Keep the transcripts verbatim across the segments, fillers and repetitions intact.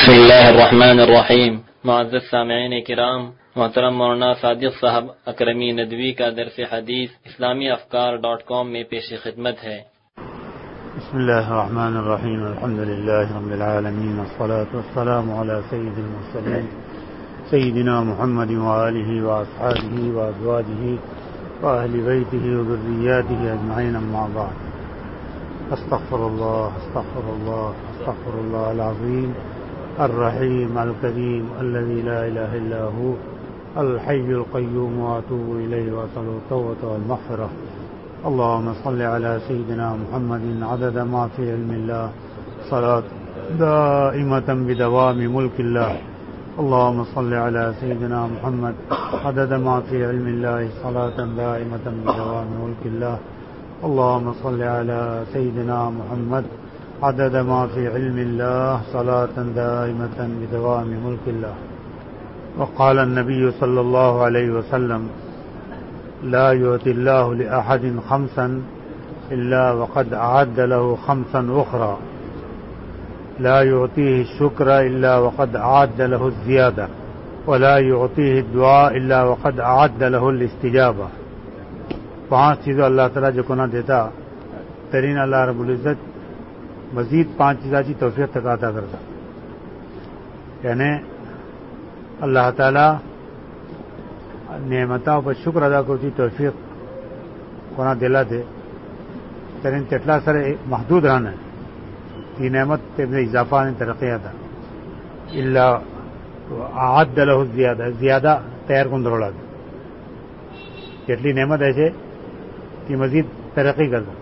بسم اللہ الرحمن الرحیم. معزز سامعین کرام، محترم مولانا صادق صاحب اکرمی ندوی کا درس حدیث اسلامی افکار ڈاٹ کام میں پیش خدمت ہے. بسم اللہ الرحمن الرحیم. الحمد للہ رب العالمین، والصلاة والسلام علی سید المرسلین سیدنا محمد وآلہ واصحابہ وازواجہ واہل بیتہ وذریاتہ اجمعین، اما بعد. استغفر اللہ استغفر اللہ استغفر اللہ العظیم الرحیم الکریم الذی لا الہ الا هو الحی القیوم واتوب الیہ واسأل التوبة والمغفرة. اللهم صل على سيدنا محمد عدد ما في علم الله صلاة دائمة بدوام ملك الله. اللهم صل على سيدنا محمد عدد ما في علم الله صلاة دائمة بدوام ملك الله. اللهم صل على سيدنا محمد عدد ما في علم الله صلاة دائمة بدوام ملك الله. وقال النبي صلى الله عليه وسلم: لا يؤتي الله لأحد خمسا إلا وقد أعد له خمسا أخرى. لا يعطيه الشكر إلا وقد أعد له الزيادة، ولا يعطيه الدعاء إلا وقد أعد له الاستجابة. پانچ چیزوں اللہ تعالیٰ جو کونا دیتا ترین اللہ رب العزت مزید پانچ چیزاں کی توفیق تک عطا کرتا. یعنی اللہ تعالیٰ نعمتوں پر شکر ادا کرتی توفیق کونا دلا دے ترین چٹلا سر محدود رہنا ہے کی نعمت اضافہ نے ترقی تھا. اللہ عاد له زیادہ زیادہ تیار کن دروڑا دے જેટલી નહેમત હશે તે મઝીદ તરક્કી કરતા.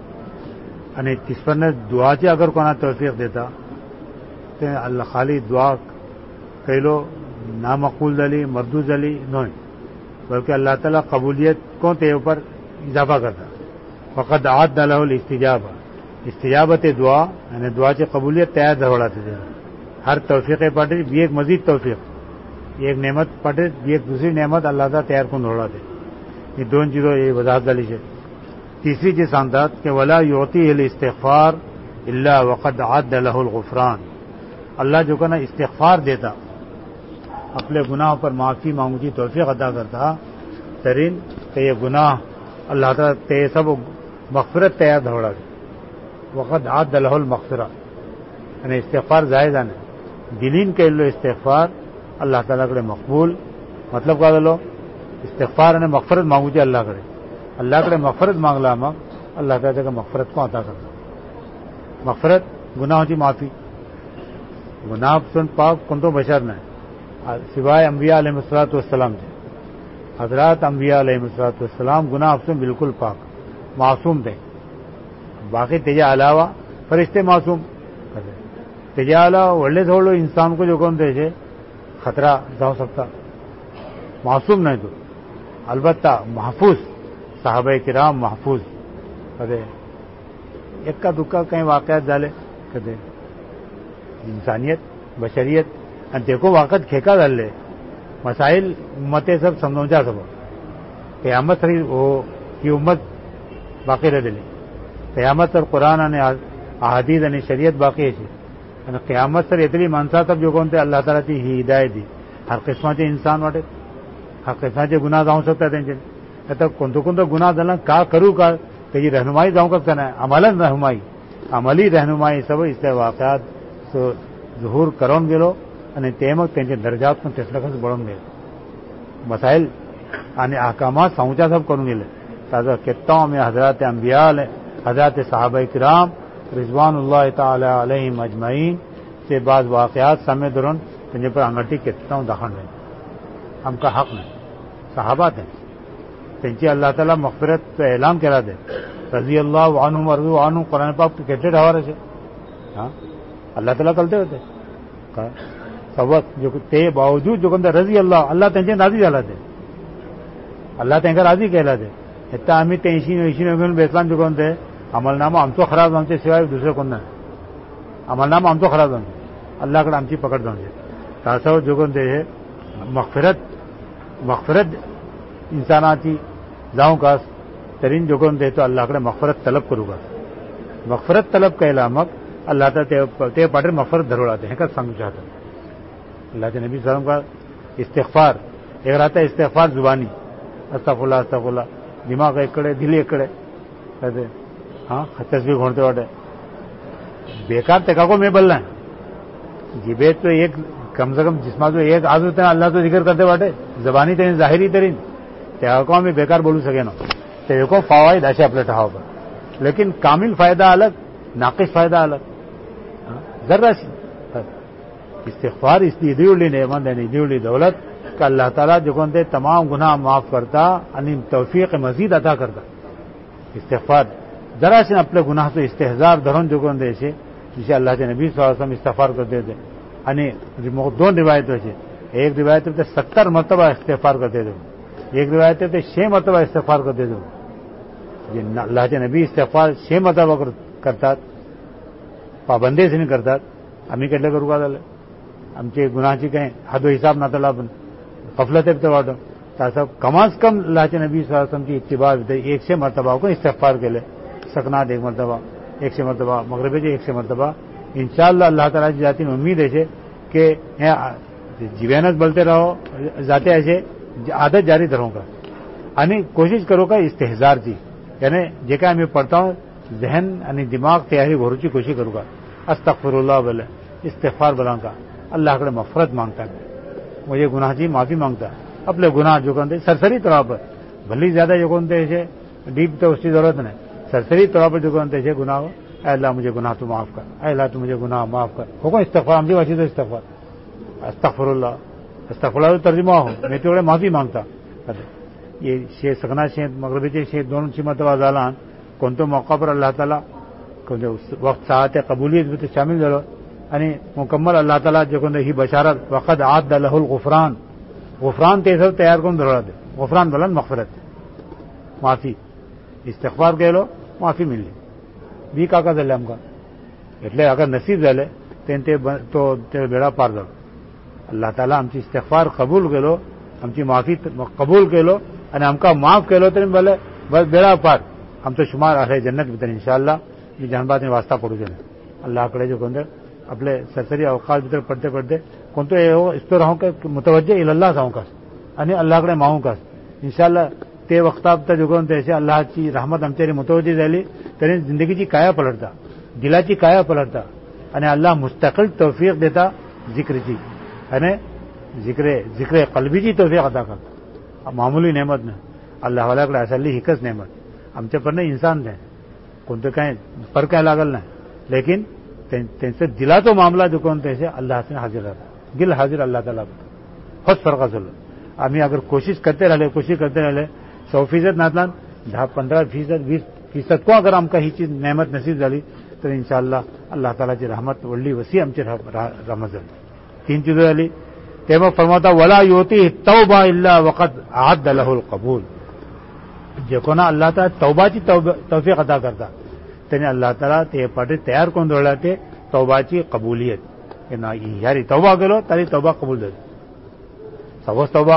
અને ઈશ્વરને દુઆથી અગર કોના તૌફીક દેતા તે અલ્લાહ ખાલી દુઆ કહેલો ના મકબૂલ દલી મરદૂદ દલી નહીં, બલકે અલ્લાહ તાલા કબૂલિયત को તે ઉપર ઇજાફા કરતા. ફકત આદ લહુ ઇસ્તિજાબા ઇસ્તિજાબત દુઆ અને દુઆથી કબૂલિયત તૈયાર ધરવડાતી છે. હર તૌફીક પાટે બી એક મઝીદ તૌફીક એક નહેમત પાટે બી એક દૂસરી નહેમત અલ્લાહ તાલા તૈયાર کو ધરવડાતે. یہ دونوں چیزوں یہ وضاحت ڈالی ہے. تیسری چیز سمجھات کہ ولا یعطیہ الاستغفار الا وقد عد له الغفران. اللہ جو کہ نا استغفار دیتا اپنے گناہوں پر معافی مانگتی توفیق عطا کرتا ترین کہ یہ گناہ اللہ تعالیٰ تے سب مغفرت تیار دھوڑا دے. وقد عد له المغفرہ یعنی استغفار زائد آنے دلین کے لو استغفار اللہ تعالیٰ کے مقبول. مطلب کا لو استغفار نے مغفرت مانگو جی اللہ کرے اللہ کرے مغفرت مانگلا مگ اللہ تعالیٰ کا مغفرت کو عطا کرتا. مغفرت گناہوں کی معافی گناہ سن پاک کن تو بشر نہ سوائے انبیاء علیہ الصلوۃ والسلام سے. حضرات انبیاء علیہ الصلوۃ والسلام گناہ سے بالکل پاک معصوم تھے. باقی تیجا علاوہ فرشتے معصوم تیجا علاوہ وڑے تھوڑو انسان کو جو کون تھے خطرہ جا سکتا معصوم نہیں تو البتہ محفوظ صحابہ کرام محفوظ کدے ایک کا دکا کہیں واقعات ڈالے کدے انسانیت بشریت دیکھو واقعات کھیکا ڈال لے مسائل امتیں سب سمجھا سب قیامت سر وہ کی امت باقی رہ دلی قیامت سر قرآن نے احادیث نے شریعت باقی ہے. قیامت سر اتنی منسا سب جو کون تھے اللہ تعالیٰ کی ہی ہدایت دی ہر قسمت انسان واٹے ہر قسمت گناہ جاؤں سکتا ہے تو کون تو کون تو گناہ دلنا کا کروں کا کہ رہنمائی جاؤں کب کرنا ہے عملاً رہنمائی عملی رہنمائی سب اس سے واقعات ظہور کرون گے لو અને તેમજ તેના درجات પણ તેટલા ખાસ બળન ગયે مسائل અને احکامات سمجھا سب کروں گے تازہ کہتا ہوں میں حضرات انبیاء حضرات صحابہ کرام رضوان اللہ تعالی علیہم اجمعین سے بعض واقعات سامنے درون تجھے پر انگٹی کہتا ہوں داخل نہیں ہم کا حق نہیں صحابات ہیں تنچی اللہ تعالیٰ مغفرت تو اعلان کرا دے رضی اللہ عنہم ورضوا عنہ قرآن پاک تو کہتے ڈھوارے سے ہاں اللہ تعالیٰ کلتے ہوتے سبق جو تے باوجود جو کہتے رضی اللہ اللہ تنچے راضی ڈالا دے اللہ تنکا راضی کہلا دے اتنا ہمیں تینشین ویشین وگن بیسلام جو کہتے عمل نامہ ہم تو خراب ہم سے سوائے دوسرے کون عمل نامہ ہم تو خراب ہم اللہ کا ہم چی پکڑ دوں گے تاثر جو کہتے ہے مغفرت مغفرت انساناتی جاؤں کا ترین جو کون دے تو اللہ کے مغفرت طلب کروں گا. مغفرت طلب کا علامت اللہ تعالیٰ تے پاٹر مغفرت دھروڑاتے ہیں کا سنگ چاہتا اللہ کے نبی صلی اللہ علیہ وسلم کا استغفار ایک رہتا ہے استغفار زبانی استغفر اللہ استغفر اللہ دماغ ایک کڑے دل ایک کڑے کہتے ہاں تصویر گھونٹتے واٹے بیکار تکا کو میں بلنا ہے جیبے تو ایک کم سے کم جسما تو ایک آج ہوتا ہے اللہ تو ذکر کرتے واٹے زبانی ترین ظاہری ترین تکا میں بیکار بولو سکے نا تو فوائد ایسے اپنے ٹھہاؤ پر لیکن کامل فائدہ الگ ناقص فائدہ الگ ذرا سی استغفار اس لیے دیولی نعمت ہے دیولی دولت کہ اللہ تعالیٰ جو کہتے تمام گناہ معاف کرتا یعنی توفیق مزید عطا کرتا استغفار ذرا سے اپنے گناہ تو استحزار دھرون جو کہتے ایسے جسے اللہ کے نبی صلی اللہ علیہ وسلم استغفار کرتے تھے یعنی دو روایتوں سے ایک روایت پہ ستر مرتبہ استغفار کرتے تھے ایک روایت پہ چھ مرتبہ استغفار کرتے تھے اللہ کے نبی استغفار چھ مرتبہ کرتا پابندی سے نہیں کرتا ہمیں کٹلے کرو کا دل آمچے گناہچی کہیں حد و حساب نہ تلا بن غفلت ہے تو واٹو تاسا کم از کم اللہ کے نبی صلی اللہ علیہ وسلم کی اتباع ایک سے مرتبہ کو استغفار کے لے سکنات ایک مرتبہ ایک سے مرتبہ مغربی جی ایک سے مرتبہ انشاءاللہ اللہ تعالیٰ کی ذاتی میں امید ہے کہ جیوینت بولتے رہو ذاتے ایسے عادت جاری رہوں گا یعنی کوشش کرو گا استحزار جی یعنی جیکا میں پڑھتا ہوں ذہن یعنی دماغ تیاری گھورو کی کوشش کروں گا استغفر اللہ بولے استغفار بلان کا اللہ کے مغفرت مانگتا ہے مجھے گناہ جی معافی مانگتا ہے اپنے گناہ جو کہتے سرسری طور پر بھلی زیادہ جو کہتے ایسے ڈیپ تو اس کی ضرورت نہیں سرسری طور پر جو کہتے ایسے گناہ ہو اے اللہ مجھے گناہ تو معاف کر اے اللہ تو مجھے گناہ معاف کر ہوگا استغفار ہم بھی ویسی تو استغفار استغفر اللہ استغفر اللہ ترجمہ ہو میں تو معافی مانگتا یہ شیخ سکنا شیخ مغربی کے شیخ دونوں سی مرتبہ زالان کون تو موقع پر اللہ تعالیٰ وقت ساعت قبولیت بھی تو شامل ضرور یعنی مکمل اللہ تعالیٰ جو کہ ہی بشارت وقت عاد لہ الغفران غفران تے سب تیار کون ضرورت ہے غفران بلند مغفرت معافی استغفار کہہ لو معافی مل لی بھی کا کا دلے ہم کا એટલે اگر نصیب دلے تو بیڑا پار دو اللہ تعالیٰ ہم استغفار قبول کر لو ہم معافی قبول کر لو اور ہم کا معاف کر لو تو بولے بس بیڑا پار ہم تو شمار اہل جنت بھی ان شاء اللہ یہ جہاں بات میں واسطہ پڑو چلے اللہ کڑے جو کون اپنے سرسری اوقات بھیتر پڑھتے پڑھتے کون تو اس طور رہوں کہ متوجہ اللہ ساؤں کا یعنی اللہ کڑے ماؤں کا ان شاء اللہ تے وقت اب تک جو کون ایسے اللہ کی رحمت ہم تیری متوجہ دہلی تیری زندگی کی کایا پلٹتا دلا کی کایا پلٹتا یعنی اللہ مستقل توفیق دیتا ذکر کی یعنی ذکر ذکر قلبی کی توفیق عطا کرتا معمولی نعمت نے اللہ والا کڑے اصلی حکس نعمت ہم سے پڑھنے انسان تھے کون تو کہیں پر کہیں لاگل نہیں لیکن تین سے دلا تو معاملہ جو کون تھے اللہ سے حاضر رہتا دل حاضر اللہ تعالیٰ خود فرق اصل ہمیں اگر کوشش کرتے رہے کوشش کرتے رہے سو فیصد ناتلان دہ پندرہ فیصد بیس فیصد کو اگر ہم کا ہی چیز نعمت نصیب ڈالی تو انشاءاللہ اللہ تعالیٰ کی رحمت ولی وسیع ہم سے رحمت تین چیزیں ڈالی تیمہ فرماتا ولا یوتی توبہ الا وقت اعد لہ القبول جو کو نا اللہ تعالیٰ توبہ کی توفیق عطا کرتا تینے اللہ تعالیٰ تے پاٹے تیار کون دوڑاتے توبہ کی قبولیت کہ نا یاری توبہ کرو تاری توبہ قبول دے سوس توبہ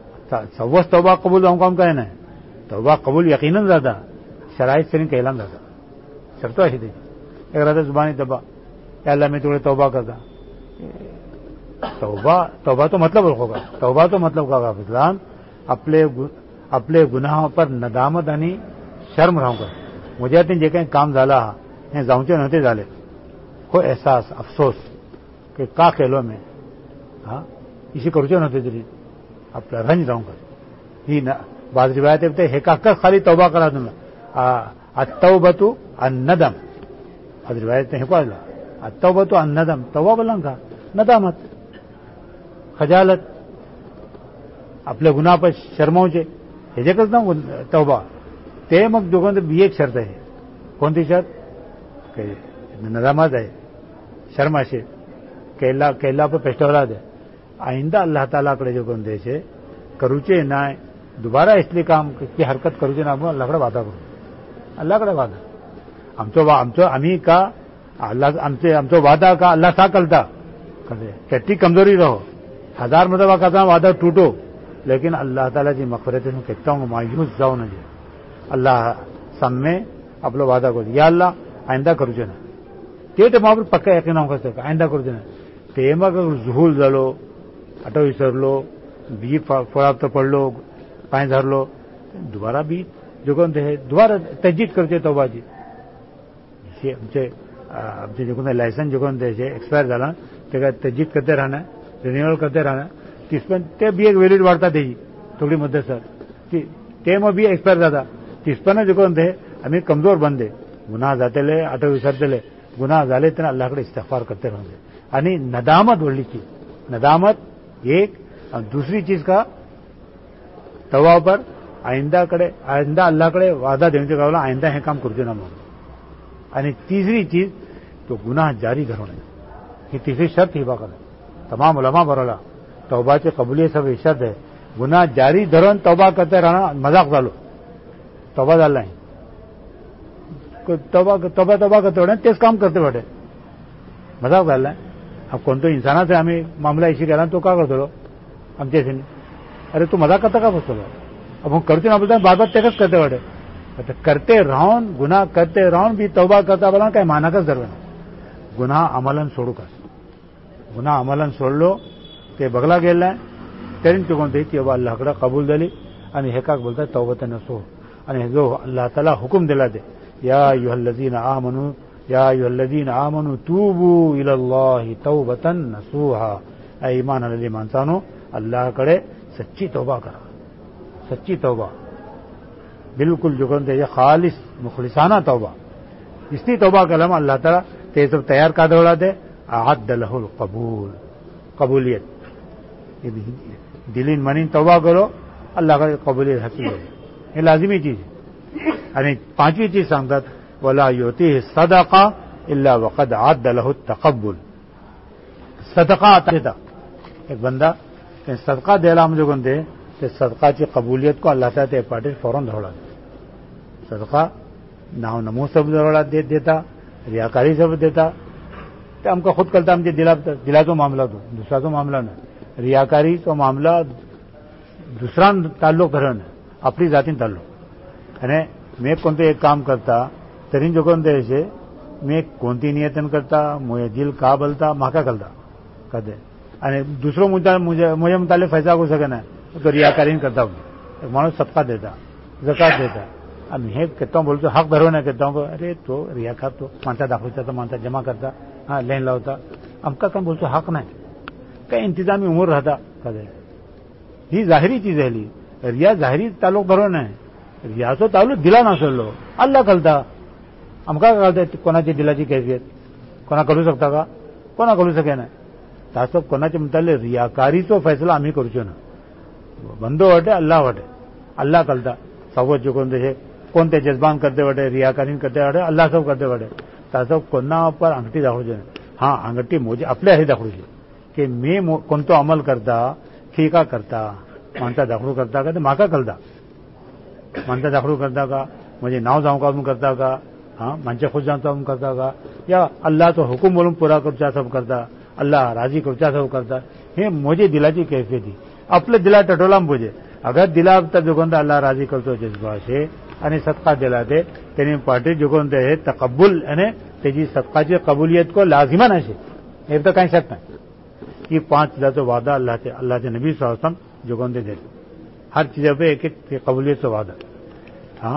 سوس توبہ قبول ہم کو ہم کہنا ہے توبہ قبول یقیناً زیادہ شرائط سے نہیں کہلان زیادہ شرط ایسی تھی ایک رہتا زبانی توبہ یا اللہ میں تھوڑے توبہ کرتا توبہ توبہ تو مطلب ہوگا توبہ تو مطلب کا فضلان اپنے اپنے گناہوں پر ندامت یعنی شرم رہوں گا مجھے جے کہیں کام زالا ہیں زاؤنچے نہتے زالے کوئی احساس افسوس کہ کا کھیلو میں ہاں اسی کروچے نہتے دلی اب رنج رہوں گا یہ بعض روایتیں بتائے ہے کا خالی توبہ کرا دوں گا التوبۃ الندم بعض روایتیں ہیں کو التوبۃ الندم توبہ بلن کا ندامت خجالت اپنے گناہ پر شرموں سے یہ کرتا ہوں توبہ تے مگ جو کون بھی ایک شرط ہے کون سی شرط کہ ندامت ہے شرم سے کہ اللہ کہ اللہ پر پیشتورات ہے آئندہ اللہ تعالیٰ کڑے جو کون دے سے کروچے نہ دوبارہ اس لیے کام کی حرکت کروچے نہ اللہ کڑے وعدہ کرو اللہ کڑے وعدہ ہم تو ہم تو ہمیں کا اللہ ہم سے ہم تو وعدہ کا اللہ سا کرتا کتنی کمزوری رہو ہزار مرتبہ کا وعدہ ٹوٹو لیکن اللہ تعالیٰ کی مغفرت میں کہتا ہوں مایوس جاؤ نہ جی اللہ سم میں اپنا وعدہ کرو یا اللہ آئندہ کروچے نا ते टायमा पक्का यकीन आमकां आसता आयंदा करचें ना ते म्हाका झुहूल जालो आटो विसरलो बी फळावतो पडलो पांय झारलो दुबारा बी जोगोन ते दुबारा तजदीद करचे तोबाची आमचे आमचे जोगोन लायसन जोगोन तेजे एक्सपायर जाला तेका तजदीद करते राहना रिन्युअल करते राहना तिसपन ते बी एक वेलिड वाढता तेजी थोडी मदत सर ते मग बी एक्सपायर जाता तिसपन जोगोन ते आमी कमजोर बंदे गुन्हा जातले आटो विसरतले गुन्हा झाले तर अल्लाह कड़े इस्तगफार करते रहते आणि नदामत वडली चीज नदामत एक और दूसरी चीज का तवा पर आइंदा कडे आइंदा अल्लाह कडे वादा देवचे गावला आइंदा हे काम करचे ना म्हणून आणि तीसरी चीज तो गुनाह जारी करणं ही तीसरी शर्त ही बाकर तमाम उलमा बरोला तौबाचे कबूलियत सब शर्त है गुनाह जारी धरून तौबा करते रहना मजाक झालो तौबा झाला नाही तौबा तौबा तौबा करते वाटे तेच काम करते वाटे मजाक झाला नाही अब कोणतो इंसानाचा आम्ही मामला इशी केला तो का करतो आमच्या इथे अरे तू मजाक करता का बसतो अब हम करते ना बोलता बार बार तेकच करते वाटे करते राहून गुन्हा करते राहून बी तौबा करता बोला काही मानाकच धरवा गुन्हा अमलन सोडू का गुन्हा अमलन सोडलो ते बगला गेलाय तरी चुकून ते की बाबा अल्लाहकडे कबूल झाली आणि हे का बोलतात तौबतन नसो आणि जो अल्लाह ताला हुकुम दिला ते या अय्युहल्लज़ीना आमनू या अय्युहल्लज़ीना आमनू तूबू इलल्लाहि तौबतन नसूहा ऐ ईमान आलेली माणसानो अल्लाहकडे सच्ची तौबा करा सच्ची तौबा बिल्कुल जो कौन खालिस मुखलिसाना तौबा इसलिए तौबा कलम अल्लाह ताला ते सब तैयार का दौड़ा दे अअद्द लहुल कबूल कबूलियत दिलीन मनीन तौबा करो अल्लाह का कबूलियत हकीम है ये लाजिमी चीज आणि पांचवी चीज सांगतात वला युतीहि सदका इल्ला वक़द अअद्द लहु तक़ब्बुल सदका देता एक बंदा सदका द्यायला म्हणजे कोणते ते सदकाची कबूलियत को अल्लाह ताला ते पाटे फौरन धोड़ा सदका नाव नमो सब धोड़ा दे देता रियाकारी सब देता ते हमका खुद करता आमचे दिला दिलाचो मामला तो दुसराचो मामला नाही रियाकारीचो मामला दुसरा ताल्लुक धरण आपली जातीन ताल्लुक आणि मी कोणतं एक काम करता तरी जो कोणते असे मी कोणती नियतन करता मुझे दिल का बोलता म्हाका कळता कदे आणि दुसरो मुद्दा मुझे मुझे मुताले फैसला करू सके नाही तो रियाकारीन करता एक माणूस सबका देता जकात देता आणि हे केता बोलतो हक धरो नाही केता अरे तो रियाकार तो माणसा दाखवता तो माणसा जमा करता हा लाईन लावता आमका काय बोलतो हक नाही काय इंतजामी उमर राहता कदे ही जाहिरी चीज झाली रिया जाहिरी तालुक धरो नाही रियाचो तालुक दिला नसलो अल्लाह कळता आमका कळता कोणाची दिलाची कैफियत कोणा करू शकता का कोणा करू शके नाही तासो कोणाचे म्हणताले रियाकारीचो फैसला आम्ही करूचो ना बंदो वाटे अल्लाह वाटे अल्लाह कळता सवत जो कोण हे कोणते जज्बान करते वाटे रियाकारीन करते वाटे अल्लाह सब करते वाटे तासो कोणा पर अंगठी दाखवचे हा अंगठी मोजे आपल्या हे दाखवचे की मी कोणतो अमल करता की का करता माणसा दाखवू करता का ते म्हाका कळता माणसा दाखवू करता का म्हणजे नाव जाऊ का म्हणून करता का हा माणसा खुश जाता म्हणून करता का या अल्लाहचो हुकूम बोलून पुरा करचा सब करता अल्लाह राजी करचा सब करता हे मोजे दिलाची कैफियती आपले दिला टटोला बोजे अगर दिला तर जोगोंदा अल्लाह राजी करतो जज्बा शे आणि सदका दिला ते त्यांनी पार्टी जोगोंदे हे तकब्बुल आणि त्याची सदकाची कबूलियत को लाजिमा नशे हे तर काही शक नाही कि पांच चीजों वादा अल्लाह के अल्लाह के नबी सल्लल्लाहु अलैहि वसल्लम जोगोंदे देते हर चीज पे एक एक कबूलियत से वादा हाँ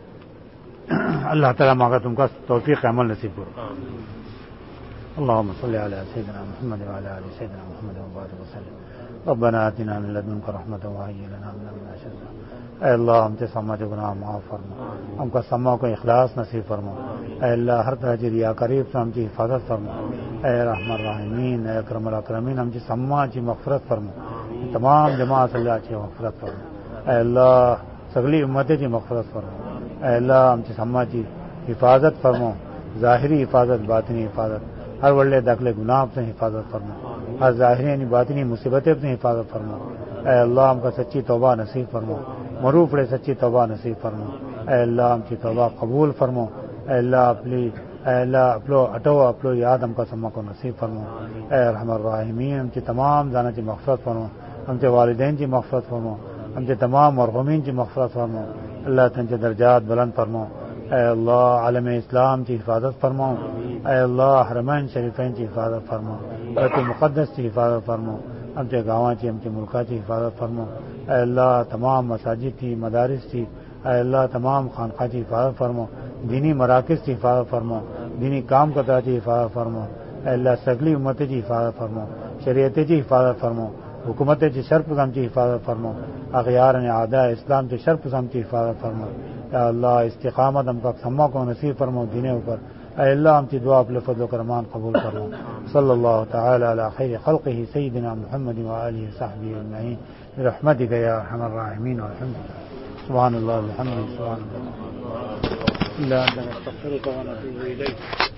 अल्लाह ताला मांगा तुमका तौफीक अमल नसीब करो अल्लाहुम्म सल्लि अला सय्यिदिना मुहम्मद व अला आलि सय्यिदिना मुहम्मद व बारिक वसल्लम रब्बना आतिना मिन लदुनका रहमतन व हय्यि लना मिन अमरिना रशदा ऐ अल्लाह हमसे सम्मा के गुनाह माफ फरमा हमका सम्मा को इखलास नसीब फरमा ऐ अल्लाह हर तरह की रियाकारी से हमची हिफाजत फरमा ऐ रहमान रहीमीन ऐ अकरमुल अकरमीन हमची सम्मा की मगफरत फरमा तमाम जमात अल्लाह की मगफरत फरमा ऐ अल्लाह सगली उम्मतें की मगफरत फरमा ऐ अल्लाह हमची सम्मा की हिफाजत फरमा ज़ाहिरी हिफाजत बातिनी हिफाजत हर वल्ले दाखले गुनाह से हिफाजत फरमा हर ज़ाहिरी यानी बातिनी मुसीबतें से हिफाजत फरमा ऐ अल्लाह हमका सच्ची तौबा नसीब फरमा मरूफ पड़े सच्ची तौबा नसीब फरमा ऐ अल्लाह हमकी तौबा कबूल फरमा ऐ अल्लाह अपनी ऐ अल्लाह अपलो अटो अपलो याद हमका सम्मा को नसीब फरमा ऐ रहमान रहीमीन हमची तमाम जाना की मगफरत फरमा हमचे वालिदैन की मगफरत फरमा हमचे तमाम मरहुमीन की मगफरत फरमा अल्लाह तंचे दर्जात बुलंद फरमा اے اللہ عالم اسلام کی حفاظت فرماؤ. اے اللہ حرمین شریفین کی حفاظت فرماؤ. بیت المقدس کی حفاظت فرماؤ. ہم سے گاواں کی ہم سے ملکات کی حفاظت فرماؤ. اے اللہ تمام مساجد کی مدارس کی اے اللہ تمام خانقاہ کی حفاظت فرماؤ. دینی مراکز کی حفاظت فرماؤ. دینی کام کرتا کی حفاظت فرماؤ. اے اللہ سگلی امت کی حفاظت فرماؤ. شریعت کی حفاظت فرماؤ. حکومت کی شرپسم کی حفاظت فرماؤ. اغیار نے اعداء اسلام کی شرپسم کی حفاظت فرماؤ. اے اللہ استقامت ہم کا سما کو نصیب فرماؤ دینے اوپر. اے اللہ ہم کی دعا اپنے فضل و کرمان قبول فرماؤ. صلی اللہ تعالی علی خیر خلقہ سیدنا محمد وآلہ وصحبہ اجمعین برحمتک یا ارحم الراحمین. والحمد للہ. سبحان اللہ والحمد للہ. سبحان اللہ. لا نستغفرك ونتوب إليك.